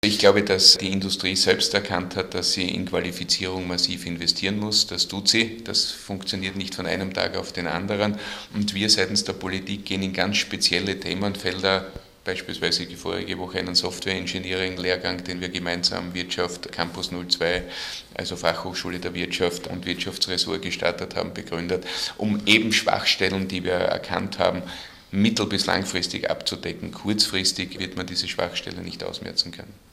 Ich glaube, dass die Industrie selbst erkannt hat, dass sie in Qualifizierung massiv investieren muss. Das tut sie. Das funktioniert nicht von einem Tag auf den anderen. Und wir seitens der Politik gehen in ganz spezielle Themenfelder. Beispielsweise vorige Woche einen Software-Engineering-Lehrgang, den wir gemeinsam Wirtschaft Campus 02, also Fachhochschule der Wirtschaft und Wirtschaftsressort gestartet haben, begründet, um eben Schwachstellen, die wir erkannt haben, mittel- bis langfristig abzudecken. Kurzfristig wird man diese Schwachstelle nicht ausmerzen können.